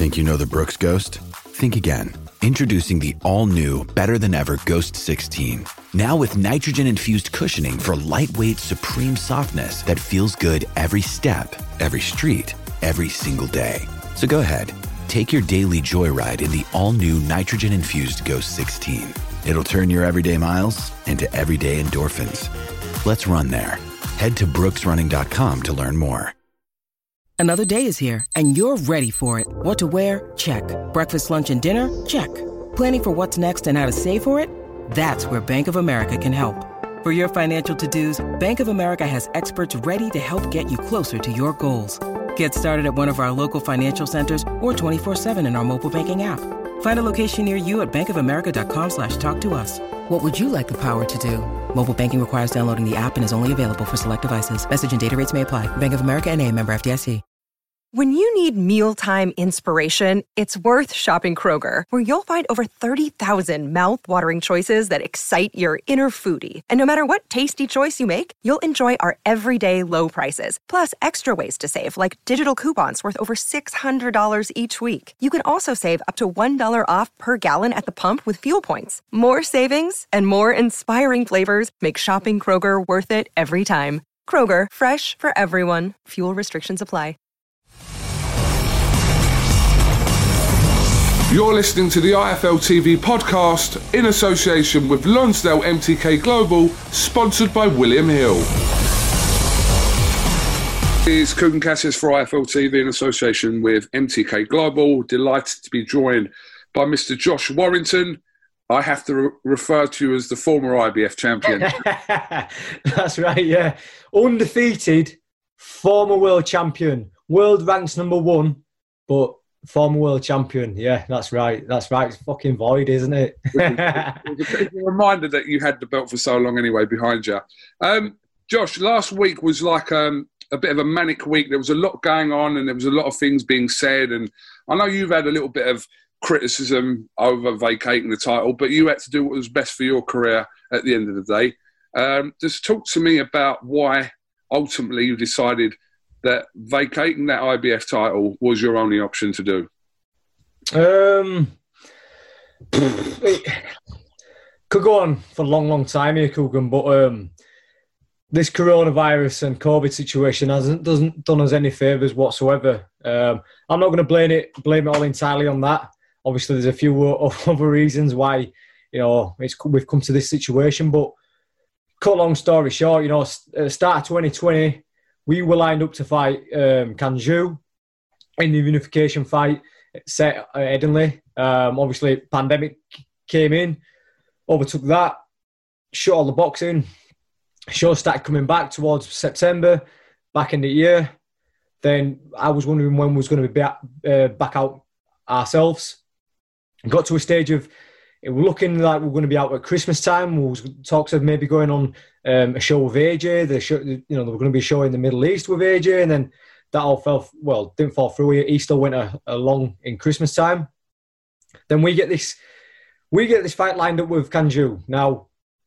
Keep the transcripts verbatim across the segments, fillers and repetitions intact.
Think you know the Brooks Ghost? Think again. Introducing the all-new, better-than-ever Ghost sixteen. Now with nitrogen-infused cushioning for lightweight, supreme softness that feels good every step, every street, every single day. So go ahead, take your daily joyride in the all-new nitrogen-infused Ghost sixteen. It'll turn your everyday miles into everyday endorphins. Let's run there. Head to brooks running dot com to learn more. Another day is here, and you're ready for it. What to wear? Check. Breakfast, lunch, and dinner? Check. Planning for what's next and how to save for it? That's where Bank of America can help. For your financial to-dos, Bank of America has experts ready to help get you closer to your goals. Get started at one of our local financial centers or twenty-four seven in our mobile banking app. Find a location near you at bankofamerica.com slash talk to us. What would you like the power to do? Mobile banking requires downloading the app and is only available for select devices. Message and data rates may apply. Bank of America N A, member F D I C. When you need mealtime inspiration, it's worth shopping Kroger, where you'll find over thirty thousand mouth-watering choices that excite your inner foodie. And no matter what tasty choice you make, you'll enjoy our everyday low prices, plus extra ways to save, like digital coupons worth over six hundred dollars each week. You can also save up to one dollar off per gallon at the pump with fuel points. More savings and more inspiring flavors make shopping Kroger worth it every time. Kroger, fresh for everyone. Fuel restrictions apply. You're listening to the I F L T V podcast in association with Lonsdale M T K Global, sponsored by William Hill. It's Kugan Cassius for I F L T V in association with M T K Global. Delighted to be joined by Mister Josh Warrington. I have to re- refer to you as the former I B F champion. That's right, yeah. Undefeated, former world champion, world ranks number one, but former world champion. Yeah, that's right. That's right. It's fucking void, isn't it? It's a reminder that you had the belt for so long anyway behind you. Um, Josh, last week was like um, a bit of a manic week. There was a lot going on and there was a lot of things being said. And I know you've had a little bit of criticism over vacating the title, but you had to do what was best for your career at the end of the day. Um, just talk to me about why ultimately you decided that vacating that I B F title was your only option to do. Um, it could go on for a long, long time here, Coogan, but um, this coronavirus and COVID situation hasn't doesn't done us any favours whatsoever. Um, I'm not going to blame it blame it all entirely on that. Obviously, there's a few other reasons why, you know, it's we've come to this situation. But cut a long story short, you know, at the start of twenty twenty, we were lined up to fight um, Kanju in the unification fight set at Headingley. Um, obviously, pandemic came in, overtook that, shut all the boxing. Shows started coming back towards September, back in the year. Then I was wondering when we was going to be back, uh, back out ourselves. Got to a stage of it was looking like we were going to be out at Christmas time. There was talks of maybe going on um, a show with A J. The show, you know, they were going to be a show in the Middle East with A J, and then that all fell, well, didn't fall through. He still went a, along in Christmas time. Then we get this, we get this fight lined up with Kanju. Now,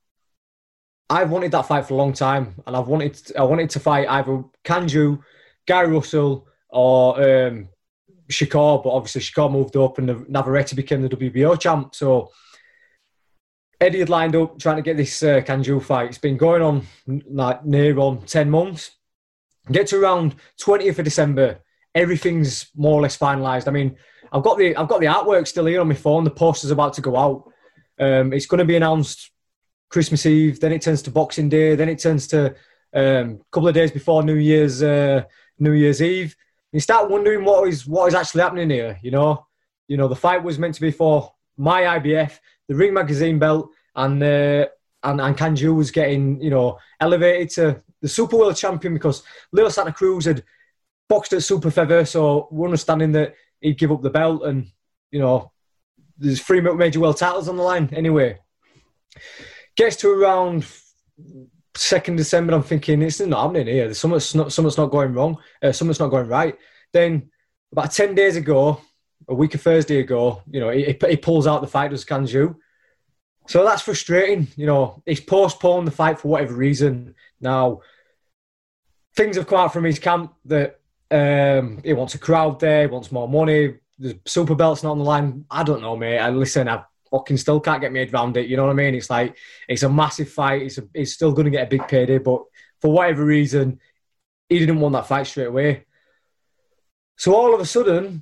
I've wanted that fight for a long time, and I've wanted, I wanted to fight either Kanju, Gary Russell, or um, Shakur, but obviously Shakur moved up and Navarrete became the W B O champ. So Eddie had lined up trying to get this uh, Kanju fight. It's been going on like near on ten months. Get to around twentieth of December, everything's more or less finalised. I mean, I've got the I've got the artwork still here on my phone. The poster's about to go out. Um, it's going to be announced Christmas Eve. Then it turns to Boxing Day. Then it turns to um, a couple of days before New Year's uh, New Year's Eve. You start wondering what is what is actually happening here. You know, you know the fight was meant to be for my I B F, the Ring Magazine belt, and uh, and and Kanju was getting, you know, elevated to the Super World Champion because Leo Santa Cruz had boxed at Super Feather, so we're understanding that he'd give up the belt, and you know there's three major world titles on the line anyway. Gets to around second December, I'm thinking, it's not happening here. There's something's not, something's not going wrong. Uh, something's not going right. Then about ten days ago, a week of Thursday ago, you know, he, he pulls out the fight with Kanju. So that's frustrating. You know, he's postponed the fight for whatever reason. Now, things have come out from his camp that um, he wants a crowd there, he wants more money, the super belt's not on the line. I don't know, mate. I listen. I fucking still can't get my head around it. You know what I mean? It's like it's a massive fight. It's a, it's still going to get a big payday, but for whatever reason, he didn't want that fight straight away. So all of a sudden,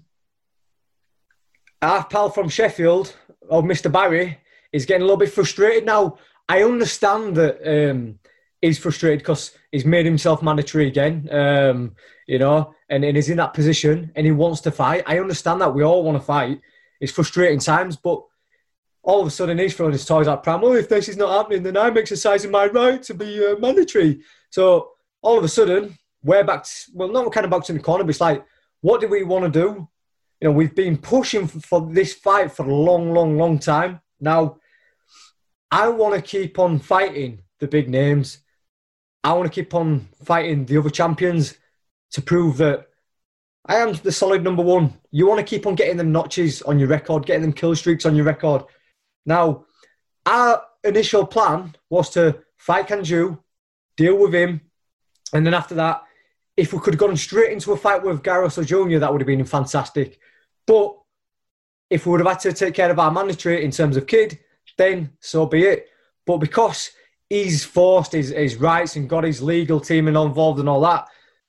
our pal from Sheffield, or Mister Barry, is getting a little bit frustrated now. I understand that um, he's frustrated because he's made himself mandatory again, um, you know, and, and he's in that position and he wants to fight. I understand that. We all want to fight. It's frustrating times, but all of a sudden he's throwing his toys out pram. Well, if this is not happening, then I'm exercising my right to be uh, mandatory. So all of a sudden, we're back, to, well, not kind of back to the corner, but it's like, what do we want to do? You know, we've been pushing for, for this fight for a long, long, long time. Now, I want to keep on fighting the big names. I want to keep on fighting the other champions to prove that I am the solid number one. You want to keep on getting them notches on your record, getting them kill streaks on your record. Now, our initial plan was to fight Kanju, deal with him, and then after that, if we could have gone straight into a fight with Garroso Junior, that would have been fantastic. But if we would have had to take care of our mandatory in terms of Kid, then so be it. But because he's forced his, his rights and got his legal team and involved and all that,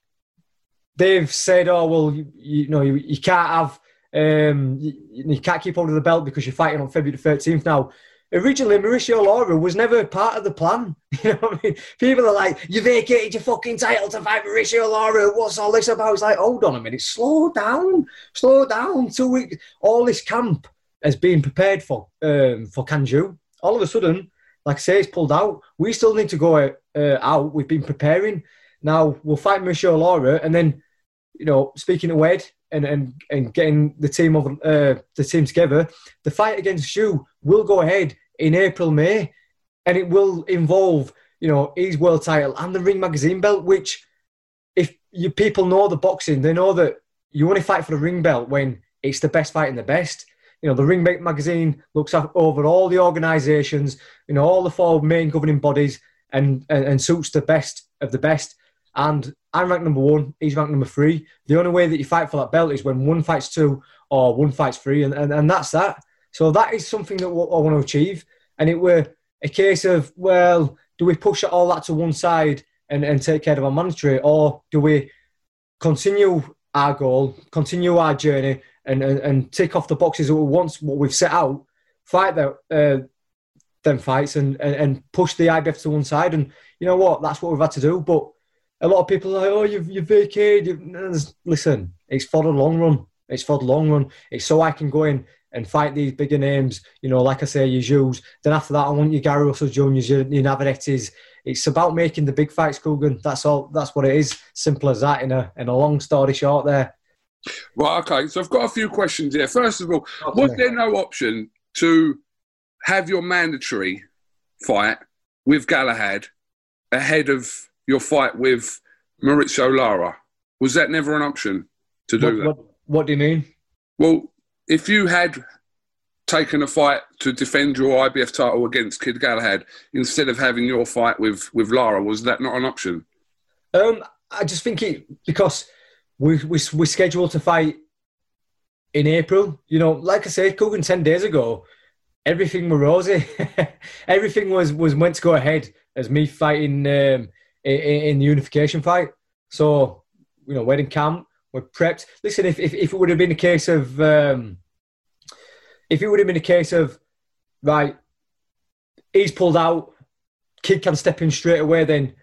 they've said, oh, well, you, you know, you, you can't have... Um, you, you can't keep hold of the belt because you're fighting on February thirteenth now. Originally, Mauricio Lara was never part of the plan. You know what I mean? People are like, you vacated your fucking title to fight Mauricio Lara. What's all this about? It's like, hold on a minute. Slow down. Slow down. Two weeks. All this camp has been prepared for um, for Kanju. All of a sudden, like I say, it's pulled out. We still need to go uh, out. We've been preparing. Now, we'll fight Mauricio Lara. And then, you know, speaking of Ed, And, and and getting the team over uh, the team together, the fight against you will go ahead in April, May, and it will involve, you know, his world title and the Ring Magazine belt. Which, if you people know the boxing, they know that you only fight for the Ring belt when it's the best fight in the best. You know, the Ring Magazine looks over all the organisations, you know, all the four main governing bodies, and, and and suits the best of the best. And I'm ranked number one, he's ranked number three. The only way that you fight for that belt is when one fights two or one fights three, and, and, and that's that. So that is something that I want to achieve. And it were a case of, well, do we push all that to one side and, and take care of our mandatory, or do we continue our goal, continue our journey, and, and, and tick off the boxes that we want, what we've set out, fight the, uh, them fights and, and, and push the I B F to one side? And you know what? That's what we've had to do. But a lot of people are like, oh, you've, you've vacated. You've... Listen, it's for the long run. It's for the long run. It's so I can go in and fight these bigger names, you know, like I say, your Jews. Then after that, I want your Gary Russell Juniors, your, your Navarretes. It's about making the big fights, Coogan. That's all. That's what it is. Simple as that in a in a long story short there. Well, okay. So I've got a few questions here. First of all, okay. Was there no option to have your mandatory fight with Galahad ahead of your fight with Mauricio Lara? Was that never an option to do what, that? What, what do you mean? Well, if you had taken a fight to defend your I B F title against Kid Galahad instead of having your fight with, with Lara, was that not an option? Um, I just think it, because we, we, we're scheduled to fight in April. You know, like I said, Coogan, ten days ago, everything was rosy. Everything was, was meant to go ahead as me fighting... Um, In, in the unification fight. So, you know, we're in camp, we're prepped. Listen, if if, if it would have been a case of, um, if it would have been a case of, right, he's pulled out, Kid can step in straight away, then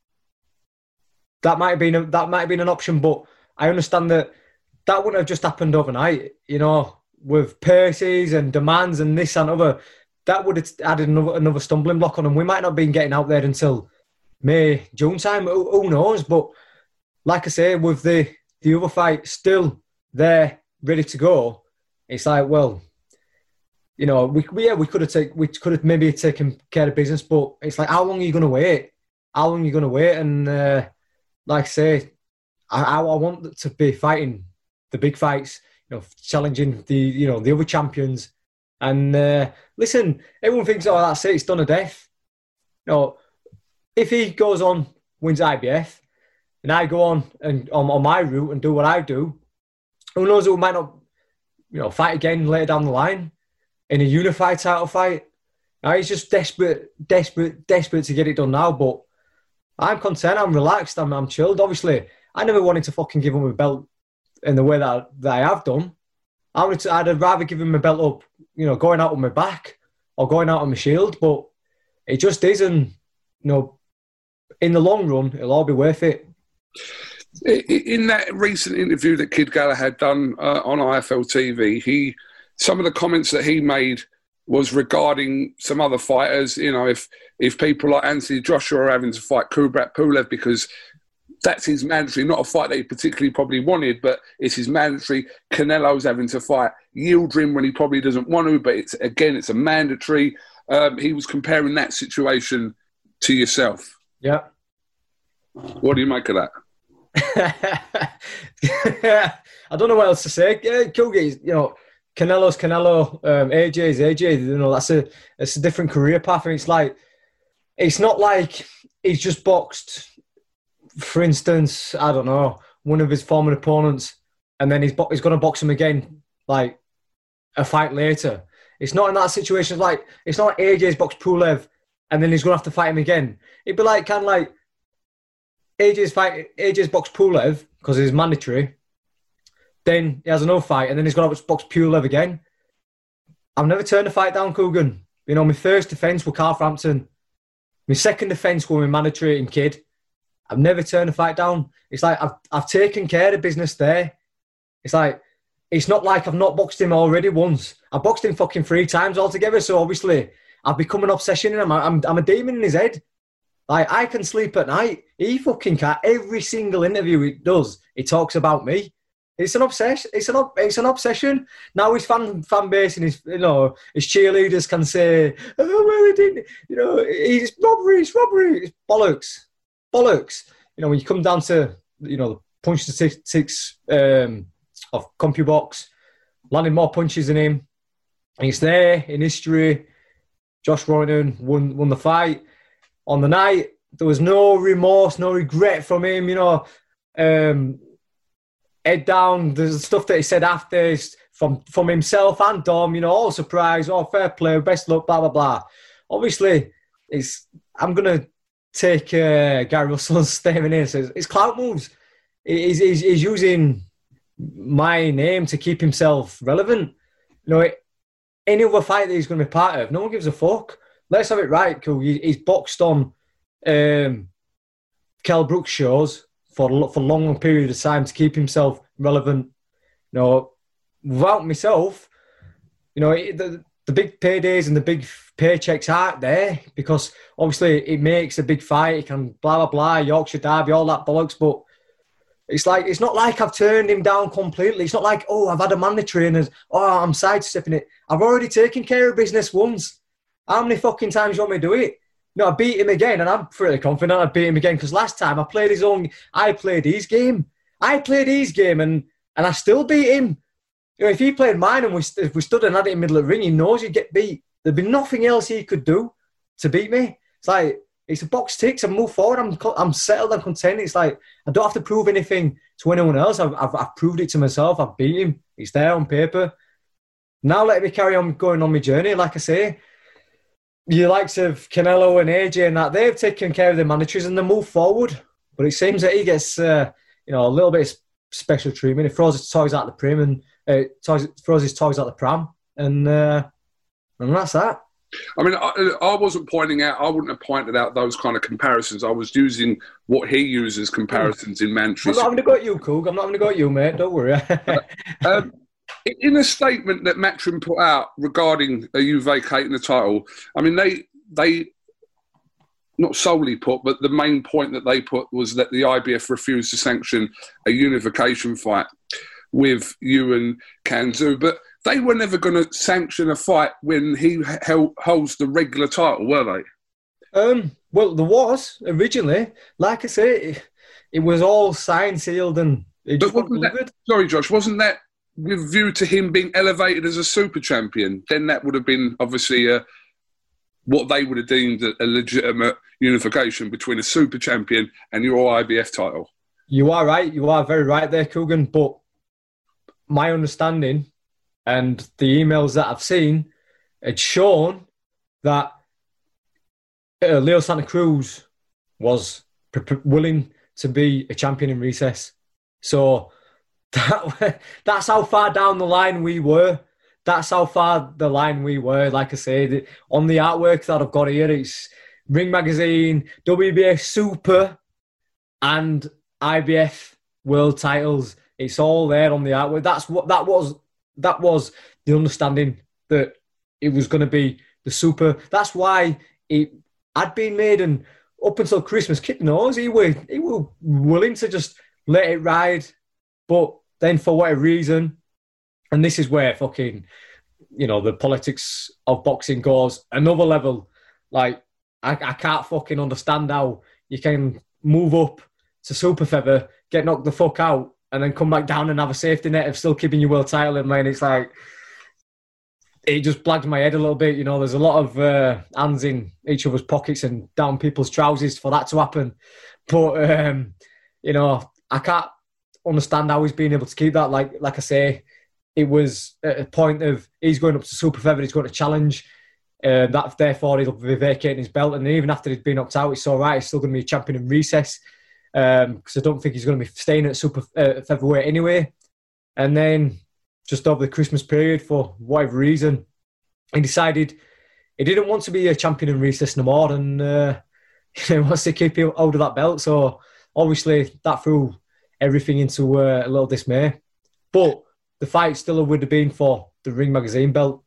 that might have been a, that might have been an option. But I understand that that wouldn't have just happened overnight. You know, with purses and demands and this and other, that would have added another, another stumbling block on, and we might not have been getting out there until May, June time, who, who knows? But like I say, with the, the other fight still there, ready to go, it's like, well, you know, we, we yeah, we could have take, we could have maybe taken care of business, but it's like, how long are you going to wait? How long are you going to wait? And uh, like I say, I, I, I want to be fighting the big fights, you know, challenging the, you know, the other champions. And uh, listen, everyone thinks, oh, that's it, it's done to death. You know, if he goes on, wins I B F, and I go on and on, on my route and do what I do, who knows, we might not you know, fight again later down the line in a unified title fight. Now, he's just desperate, desperate, desperate to get it done now. But I'm content. I'm relaxed. I'm, I'm chilled. Obviously, I never wanted to fucking give him a belt in the way that, that I have done. I wanted to, I'd rather give him a belt up, you know, going out on my back or going out on my shield. But it just isn't, you know, in the long run, it'll all be worth it. In that recent interview that Kid Galahad had done uh, on I F L T V, he some of the comments that he made was regarding some other fighters. You know, if if people like Anthony Joshua are having to fight Kubrat Pulev because that's his mandatory, not a fight that he particularly probably wanted, but it's his mandatory. Canelo's having to fight Yildirim when he probably doesn't want to, but it's again, it's a mandatory. Um, he was comparing that situation to yourself. Yeah. What do you make of that? I don't know what else to say. Yeah, Kilgate, you know, Canelo's Canelo, um, A J's A J. You know, that's a it's a different career path, and it's like it's not like he's just boxed. For instance, I don't know, one of his former opponents, and then he's bo- he's going to box him again, like a fight later. It's not in that situation. It's like it's not like A J's boxed Pulev, and then he's going to have to fight him again. It'd be like kind of like A J's fight. A J's boxed Pulev because it's mandatory. Then he has another fight, and then he's going to box Pulev again. I've never turned a fight down, Coogan. You know, my first defence was Carl Frampton. My second defence was my mandatory and Kid. I've never turned a fight down. It's like I've I've taken care of business there. It's like it's not like I've not boxed him already once. I boxed him fucking three times altogether. So obviously I've become an obsession in him. I'm I'm a demon in his head. Like I can sleep at night. He fucking can't. Every single interview he does, he talks about me. It's an obsession. It's an it's an obsession. Now his fan fan base and his you know his cheerleaders can say, oh well, they didn't. You know, it's robbery. It's robbery. It's bollocks. Bollocks. You know, when you come down to, you know, the punch statistics um, of CompuBox, landing more punches than him. And it's there in history. Josh Warrington won, won the fight. On the night, there was no remorse, no regret from him, you know. Um, head down, there's stuff that he said after is from, from himself and Dom, you know, all surprise, oh, fair play, best luck, blah, blah, blah. Obviously, it's, I'm going to take uh, Gary Russell's statement here. Says it's clout moves. He's, he's, he's using my name to keep himself relevant. You know, any other fight that he's going to be part of, no one gives a fuck. Let's have it right, cool. He's boxed on um, Kell Brooks shows for for a long, long period of time to keep himself relevant. You know, without myself, you know, the, the big paydays and the big paychecks aren't there because obviously it makes a big fight. It can blah, blah, blah, Yorkshire Derby, all that bollocks. But it's like, it's not like I've turned him down completely. It's not like, oh, I've had a mandatory and, oh, I'm sidestepping it. I've already taken care of business once. How many fucking times do you want me to do it? No, I beat him again and I'm pretty confident I beat him again because last time I played his own, I played his game. I played his game and, and I still beat him. You know, if he played mine and we, if we stood and had it in the middle of the ring, he knows he'd get beat. There'd be nothing else he could do to beat me. It's like, it's a box ticks. I move forward. I'm I'm settled. I'm content. It's like, I don't have to prove anything to anyone else. I've, I've, I've proved it to myself. I've beat him. It's there on paper. Now let me carry on going on my journey. Like I say, the likes of Canelo and A J and that, they've taken care of their mandatories and they move forward. But it seems that he gets, uh, you know, a little bit of special treatment. He throws his toys out the prim and uh, toys, throws his toys out the pram. And, uh, and that's that. I mean, I, I wasn't pointing out, I wouldn't have pointed out those kind of comparisons. I was using what he uses comparisons in mandatory. I'm not having to go at you, Coog. I'm not having to go at you, mate. Don't worry. um, in a statement that Matchroom put out regarding uh, you vacating the title, I mean, they, they not solely put, but the main point that they put was that the I B F refused to sanction a unification fight with you and Kanzu. But they were never going to sanction a fight when he held, holds the regular title, were they? Um, well, there was originally. Like I say, it, it was all signed, sealed, and it just wasn't that, sorry, Josh, wasn't that with view to him being elevated as a super champion? Then that would have been obviously a, what they would have deemed a, a legitimate unification between a super champion and your I B F title. You are right. You are very right there, Coogan. But my understanding And the emails that I've seen had shown that uh, Leo Santa Cruz was p- p- willing to be a champion in recess. So that, that's how far down the line we were. That's how far the line we were. Like I said, on the artwork that I've got here, it's Ring Magazine, W B A Super, and I B F World titles. It's all there on the artwork. That's what that was. That was the understanding that it was going to be the Super. That's why it had been made, and up until Christmas, Kit knows he were he were willing to just let it ride, but then for whatever reason, and this is where fucking, you know, the politics of boxing goes another level. Like, I, I can't fucking understand how you can move up to super feather, get knocked the fuck out, and then come back down and have a safety net of still keeping your world title. And man, it's like, it just blagged my head a little bit. You know, there's a lot of uh, hands in each other's pockets and down people's trousers for that to happen. But, um, you know, I can't understand how he's been able to keep that. Like, like I say, it was at a point of he's going up to super feather, he's going to challenge. Uh, that therefore he'll be vacating his belt, and even after he's been knocked out, it's all right. He's still going to be a champion in recess, because um, I don't think he's going to be staying at super uh, featherweight anyway. And then just over the Christmas period, for whatever reason, he decided he didn't want to be a champion in recess no more, and uh, he wants to keep hold of that belt. So obviously that threw everything into uh, a little dismay. But the fight still would have been for the Ring Magazine belt.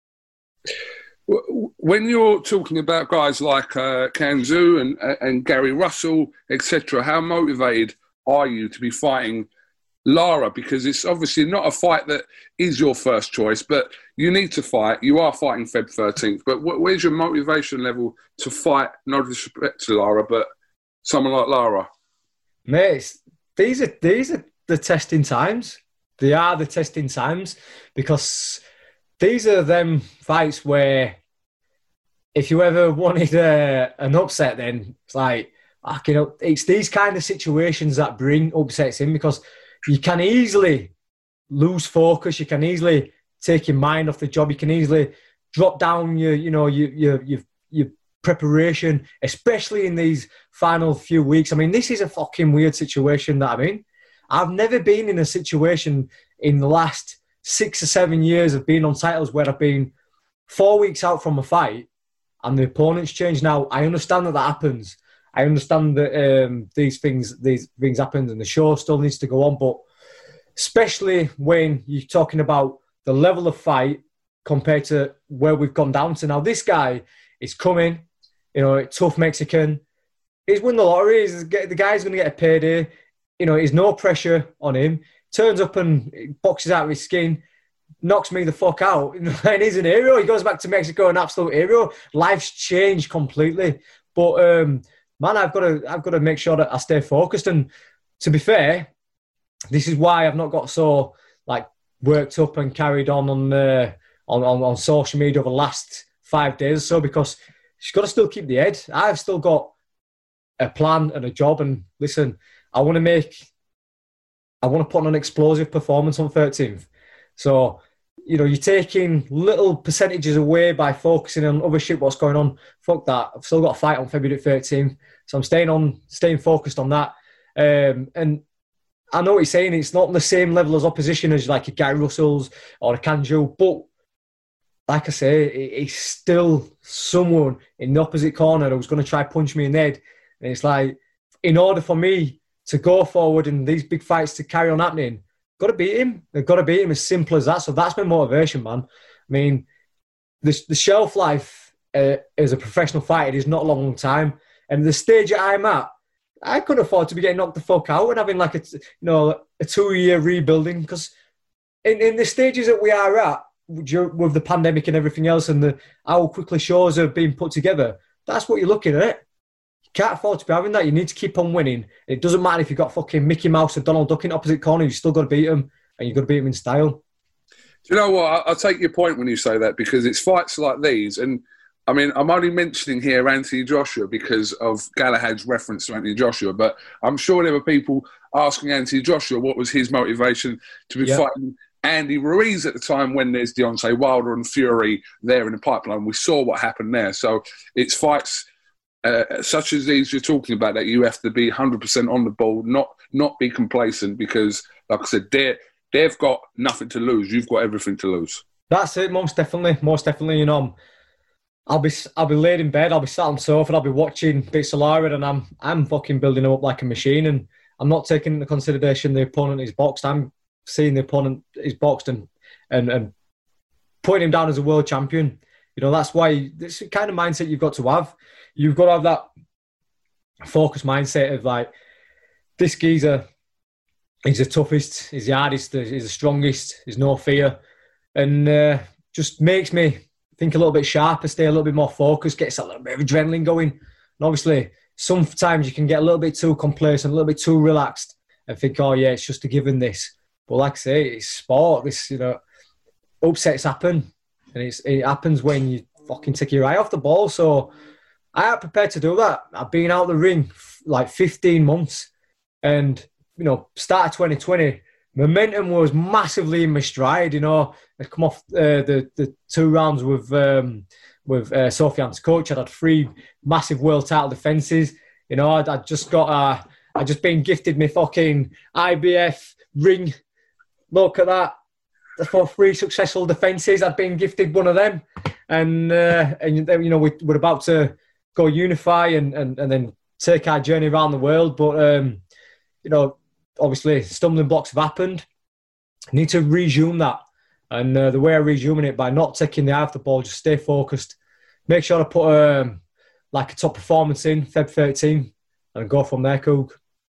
When you're talking about guys like uh, Kanzu and and Gary Russell, et cetera, how motivated are you to be fighting Lara? Because it's obviously not a fight that is your first choice, but you need to fight. You are fighting February thirteenth, but where's your motivation level to fight, no disrespect to Lara, but someone like Lara? Mate, these are, these are the testing times. They are the testing times, because these are them fights where if you ever wanted uh, an upset, then it's like, you know, it's these kind of situations that bring upsets in, because you can easily lose focus. You can easily take your mind off the job. You can easily drop down your, you know, your your your, your preparation, especially in these final few weeks. I mean, this is a fucking weird situation that I'm in. I've never been in a situation in the last six or seven years of being on titles where I've been four weeks out from a fight and the opponent's changed. Now, I understand that that happens. I understand that um, these things these things happen and the show still needs to go on, but especially when you're talking about the level of fight compared to where we've gone down to now. This guy is coming, you know, tough Mexican. He's won the lottery. He's, the guy's going to get a payday. You know, there's no pressure on him. Turns up and boxes out of his skin, knocks me the fuck out. And he's an hero. He goes back to Mexico, an absolute hero. Life's changed completely. But um, man, I've got to, I've got to make sure that I stay focused. And to be fair, this is why I've not got so like worked up and carried on on uh, on, on on social media over the last five days or so, because she's got to still keep the head. I've still got a plan and a job. And listen, I want to make, I want to put on an explosive performance on thirteenth. So, you know, you're taking little percentages away by focusing on other shit, what's going on. Fuck that. I've still got a fight on February thirteenth. So I'm staying on, staying focused on that. Um, and I know what you're saying. It's not on the same level as opposition as like a Gary Russell's or a Kanju, but like I say, it's still someone in the opposite corner who's going to try punch me in the head. And it's like, in order for me to go forward and these big fights to carry on happening, got to beat him. They've got to beat him, as simple as that. So that's my motivation, man. I mean, the, the shelf life uh, as a professional fighter is not a long, long time. And the stage that I'm at, I couldn't afford to be getting knocked the fuck out and having like a, you know, a two-year rebuilding, because in, in the stages that we are at, with the pandemic and everything else and the how quickly shows are being put together, that's what you're looking at. You can't afford to be having that. You need to keep on winning. It doesn't matter if you've got fucking Mickey Mouse or Donald Duck in opposite corner, you've still got to beat them, and you've got to beat them in style. Do you know what? I'll take your point when you say that, because it's fights like these, and I mean, I'm only mentioning here Anthony Joshua because of Galahad's reference to Anthony Joshua, but I'm sure there were people asking Anthony Joshua what was his motivation to be yep. fighting Andy Ruiz at the time when there's Deontay Wilder and Fury there in the pipeline. We saw what happened there. So it's fights uh, such as these you're talking about that you have to be one hundred percent on the ball, not not be complacent because, like I said, they're, they've got nothing to lose. You've got everything to lose. That's it, most definitely. Most definitely, you know, I'll be I'll be laid in bed, I'll be sat on the sofa, I'll be watching bits of Lara, and I'm I'm fucking building him up like a machine, and I'm not taking into consideration the opponent is boxed. I'm seeing the opponent is boxed and and and putting him down as a world champion. You know, that's why this kind of mindset you've got to have. You've got to have that focused mindset of like, this geezer, he's the toughest, he's the hardest, he's the strongest, there's no fear. And uh, just makes me think a little bit sharper, stay a little bit more focused, gets a little bit of adrenaline going. And obviously, sometimes you can get a little bit too complacent, a little bit too relaxed and think, oh yeah, it's just a given this. But like I say, it's sport. This, you know, upsets happen. And it's, it happens when you fucking take your eye off the ball. So I am prepared to do that. I've been out the ring like fifteen months. And, you know, start of twenty twenty, momentum was massively in my stride. You know, I come off uh, the the two rounds with um, with uh, Sofian's coach. I'd had three massive world title defences. You know, I'd, I'd just got uh, I'd just been gifted my fucking I B F ring. Look at that. For three successful defences, I'd been gifted one of them. And, uh, and then, you know, we, we're about to go unify and, and, and then take our journey around the world. But, um, you know, obviously stumbling blocks have happened. I need to resume that. And uh, the way I resume it, by not taking the eye off the ball, just stay focused. Make sure I put um, like a top performance in February thirteenth and go from there, Coog.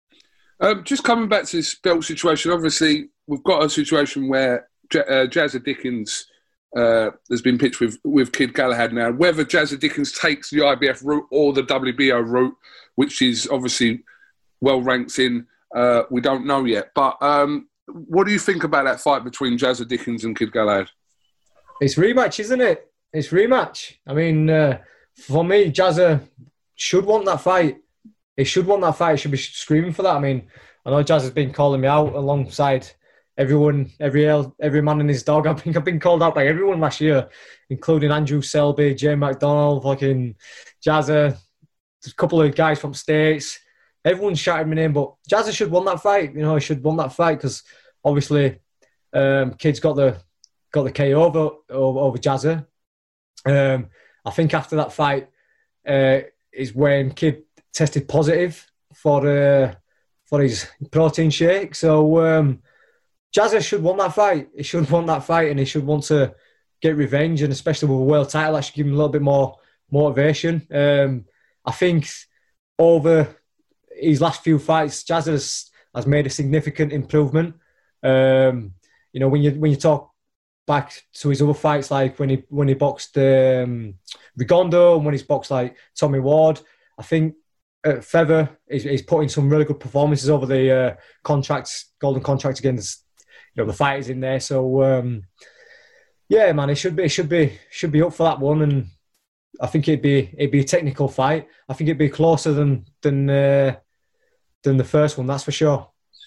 Um, just coming back to this belt situation, obviously we've got a situation where J- uh, Jazza Dickens uh, has been pitched with, with Kid Galahad now. Whether Jazza Dickens takes the I B F route or the W B O route, which is obviously well ranked in, uh, we don't know yet. But um, what do you think about that fight between Jazza Dickens and Kid Galahad? It's rematch, isn't it? It's rematch. I mean, uh, for me, Jazza should want that fight. He should want that fight. He should be screaming for that. I mean, I know Jazz has been calling me out alongside everyone, every every man and his dog. I think I've been called out by everyone last year, including Andrew Selby, Jay McDonald, fucking Jazza, a couple of guys from States. Everyone's shouting my name, but Jazza should want that fight. You know, he should want that fight because obviously, um, Kid's got the got the K O over over, over Jazza. Um, I think after that fight uh, is when Kid tested positive for uh, for his protein shake. So um, Jazza should want that fight. He should want that fight, and he should want to get revenge. And especially with a world title, that should give him a little bit more motivation. Um, I think over his last few fights, Jazza has, has made a significant improvement. Um, you know, when you when you talk back to his other fights, like when he when he boxed um, Rigondeaux and when he's boxed like Tommy Ward, I think uh, Feather is, is putting some really good performances over the uh, contracts, golden contracts against, you know, the fighters in there. So um, yeah, man, it should be it should be should be up for that one, and I think it'd be it'd be a technical fight. I think it'd be closer than than uh, than the first one, that's for sure.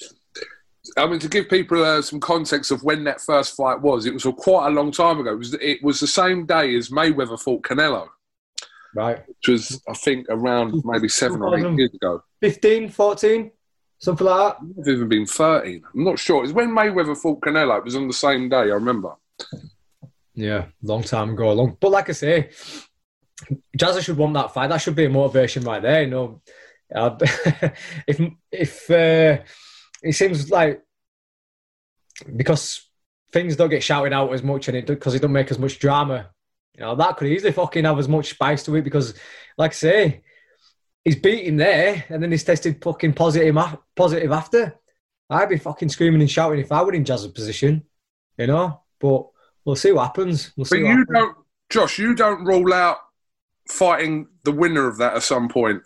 I mean, to give people uh, some context of when that first fight was, it was a, quite a long time ago. It was, it was the same day as Mayweather fought Canelo. Right. Which was, I think, around maybe seven or eight years ago. fifteen, fourteen, something like that. It might have even been thirteen. I'm not sure. It was when Mayweather fought Canelo. It was on the same day, I remember. Yeah, long time ago. Long, But like I say, Jazza should want that fight. That should be a motivation right there. You know, uh, if if uh, it seems like because things don't get shouted out as much and it because it don't make as much drama, you know, that could easily fucking have as much spice to it because, like I say, he's beating there and then he's tested fucking positive, positive after. I'd be fucking screaming and shouting if I were in Jazz's position, you know. But we'll see what happens. We'll see. But what you happens. don't, Josh. You don't rule out fighting the winner of that at some point.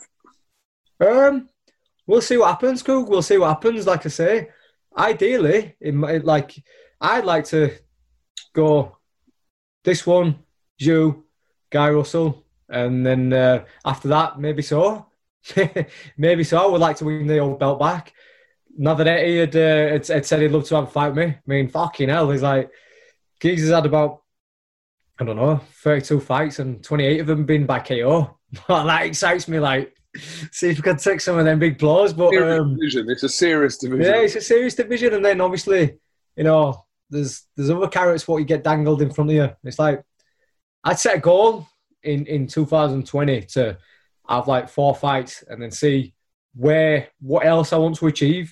Um, we'll see what happens, Coog. We'll see what happens. Like I say, ideally, it might, like I'd like to go this one, you, Guy Russell, and then uh, after that, maybe so, maybe so. I would like to win the old belt back. Navarrete had, uh, had, had said he'd love to have a fight with me. I mean, fucking hell, he's like, Geezer's had about, I don't know, thirty-two fights and twenty-eight of them been by K O. That excites me, like, see if we can take some of them big blows. But um, division. It's a serious division. Yeah, it's a serious division. And then obviously, you know, there's there's other carrots what you get dangled in front of you. It's like, I'd set a goal in, in two thousand twenty to have like four fights and then see where, what else I want to achieve.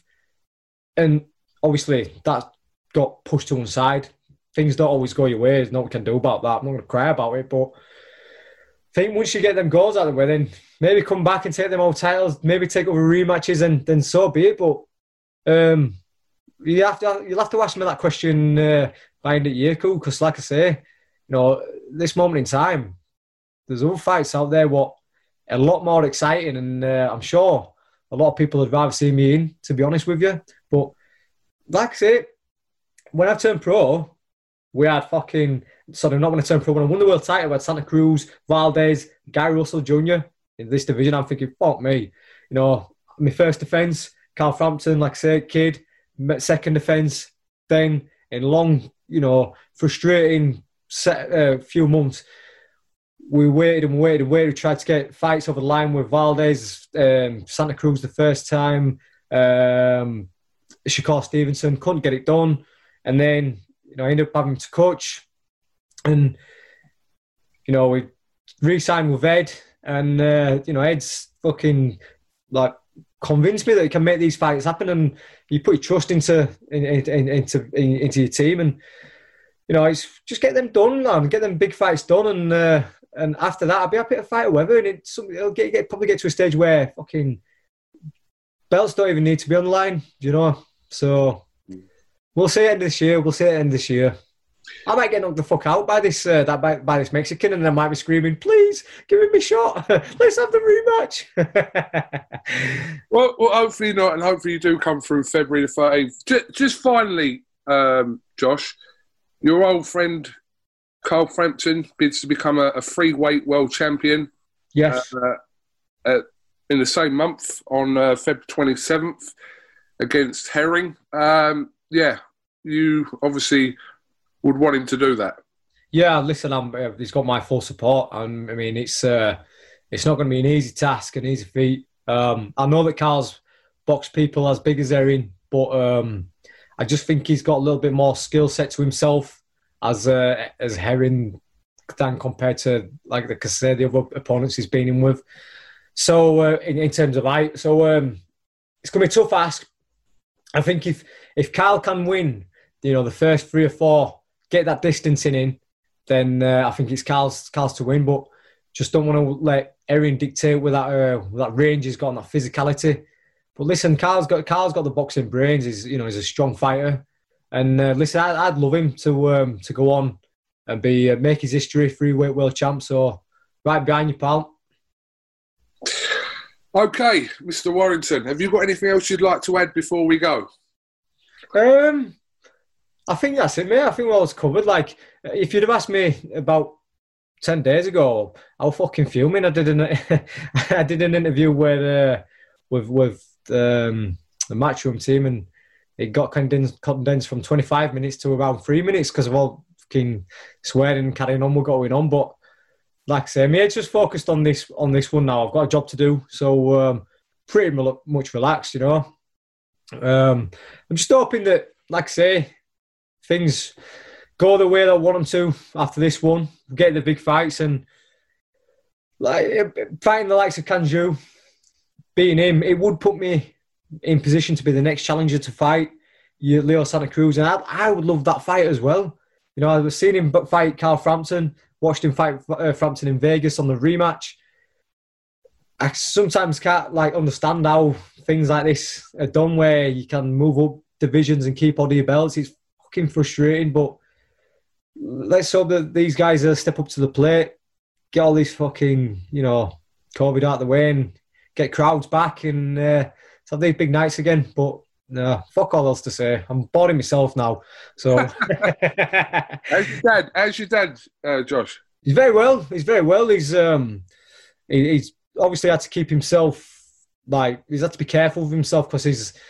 And obviously that got pushed to one side. Things don't always go your way. There's nothing we can do about that. I'm not going to cry about it, but I think once you get them goals out of the way, then maybe come back and take them all titles, maybe take over rematches, and then so be it. But um, you have to you'll have to ask me that question uh, by the end of the year, cool? Because like I say, you know, this moment in time, there's other fights out there what are a lot more exciting, and uh, I'm sure a lot of people would rather see me in, to be honest with you. But like I say, when I turned pro, we had fucking, sorry, I'm not going to turn pro, when I won the world title, we had Santa Cruz, Valdez, Gary Russell Junior in this division. I'm thinking, fuck me. You know, my first defence, Carl Frampton, like I said, kid. Second defence, then in long, you know, frustrating set, uh, few months, we waited and waited and waited. We tried to get fights over the line with Valdez, um, Santa Cruz the first time, um, Shakur Stevenson, couldn't get it done. And then, you know, I ended up having to coach. And, you know, we re-signed with Ed. And, uh, you know, Ed's fucking, like, convinced me that he can make these fights happen. And you put your trust into in, in, into in, into your team. And, you know, it's just get them done, man. Get them big fights done. And uh, and after that, I'll be happy to fight whoever. And it's, it'll get, get probably get to a stage where fucking belts don't even need to be on the line, you know. So we'll see it end of this year. We'll see it end of this year. I might get knocked the fuck out by this uh, that by, by this Mexican, and I might be screaming, "Please give him a shot. Let's have the rematch." well, well, hopefully not, and hopefully you do come through February the thirteenth. Just, just finally, um, Josh, your old friend Carl Frampton bids to become a, a free weight world champion. Yes, uh, uh, in the same month on uh, February twenty-seventh against Herring. Um, yeah, you obviously would want him to do that. Yeah, listen, I'm, uh, he's got my full support. And I mean, it's uh, it's not going to be an easy task, an easy feat. Um, I know that Carl's boxed people as big as Herring, but um, I just think he's got a little bit more skill set to himself as uh, as Herring than compared to like the Casey, the other opponents he's been in with. So uh, in, in terms of height, so um, it's going to be a tough ask. I think if if Carl can win, you know, the first three or four, get that distancing in, then uh, I think it's Carl's Carl's to win. But just don't want to let Herring dictate with that uh, with that range he's got and that physicality. But listen, Carl's got Carl's got the boxing brains. He's you know he's a strong fighter, and uh, listen, I, I'd love him to um, to go on and be uh, make his history freeweight world champ. So right behind you, pal. Okay, Mister Warrington, have you got anything else you'd like to add before we go? Um. I think that's it, mate. I think we're all covered. Like, if you'd have asked me about ten days ago, I was fucking fuming. I did an I did an interview with uh, with with um, the Matchroom team, and it got condensed, condensed from twenty-five minutes to around three minutes because of all fucking swearing and carrying on what going on. But like I say, me, just focused on this on this one now. I've got a job to do, so um, pretty much relaxed, you know. Um, I'm just hoping that, like I say, things go the way that I want them to after this one. Get the big fights and like fighting the likes of Kanju, beating him, it would put me in position to be the next challenger to fight Leo Santa Cruz, and I, I would love that fight as well. You know, I was seeing him fight Carl Frampton, watched him fight uh, Frampton in Vegas on the rematch. I sometimes can't like understand how things like this are done, where you can move up divisions and keep all your belts. It's fucking frustrating, but let's hope that these guys will step up to the plate, get all these fucking, you know, COVID out of the way and get crowds back and uh, have these big nights again. But no, fuck all else to say. I'm bored of myself now. So, how's your dad? How's your dad, uh, Josh? He's very well. He's very well. He's um, he, he's obviously had to keep himself like he's had to be careful of himself because he's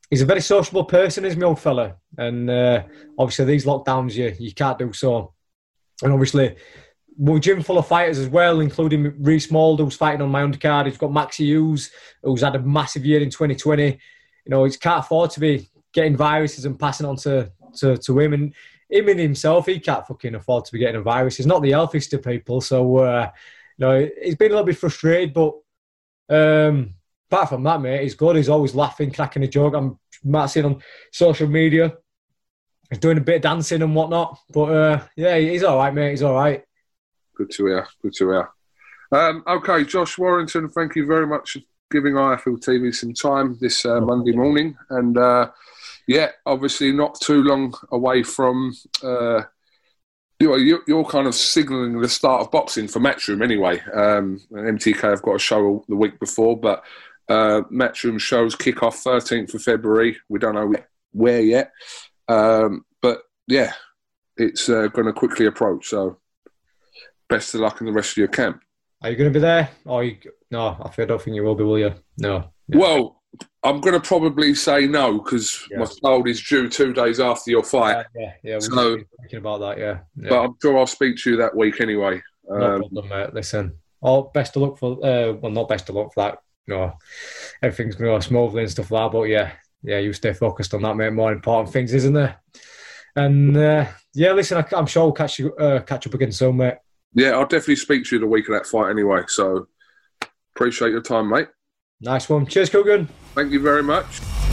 he's a very sociable person, isn't he, old fella? And uh, obviously these lockdowns, you you can't do so. And obviously, we're a gym full of fighters as well, including Reece Mould, who's fighting on my undercard. He's got Maxi Hughes, who's had a massive year in twenty twenty. You know, he can't afford to be getting viruses and passing on to, to, to him. And him in himself, he can't fucking afford to be getting a virus. He's not the healthiest of people. So, uh, you know, he's been a little bit frustrated. But um, apart from that, mate, he's good. He's always laughing, cracking a joke. I'm might see on social media. He's doing a bit of dancing and whatnot. But, uh, yeah, he's all right, mate. He's all right. Good to hear. Good to hear. Um, okay, Josh Warrington, thank you very much for giving I F L T V some time this uh, Monday morning. And, uh, yeah, obviously not too long away from, uh, you know, you're, you're kind of signalling the start of boxing for Matchroom anyway. Um, M T K have got a show the week before, but uh, Matchroom shows kick off thirteenth of February. We don't know where yet. Um, but, yeah, it's uh, going to quickly approach. So, best of luck in the rest of your camp. Are you going to be there? Or you... No, I don't think you will be, will you? No. Yeah. Well, I'm going to probably say no because yeah. my child is due two days after your fight. Yeah, yeah, yeah. So, thinking about that, yeah. yeah. But I'm sure I'll speak to you that week anyway. No um, problem, mate. Listen, all best of luck for. Uh, well, not best of luck for that. No, everything's going to go smoothly and stuff like that. But yeah, yeah, you stay focused on that, mate. More important things, isn't there? And uh, yeah, listen, I, I'm sure we'll catch you uh, catch up again soon, mate. Yeah, I'll definitely speak to you the week of that fight anyway. So appreciate your time, mate. Nice one. Cheers, Coogan. Thank you very much.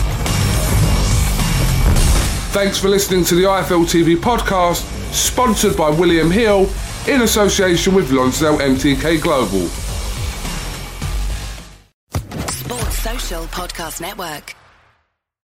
Thanks for listening to the I F L T V podcast, sponsored by William Hill in association with Lonsdale M T K Global. Sports Social Podcast Network.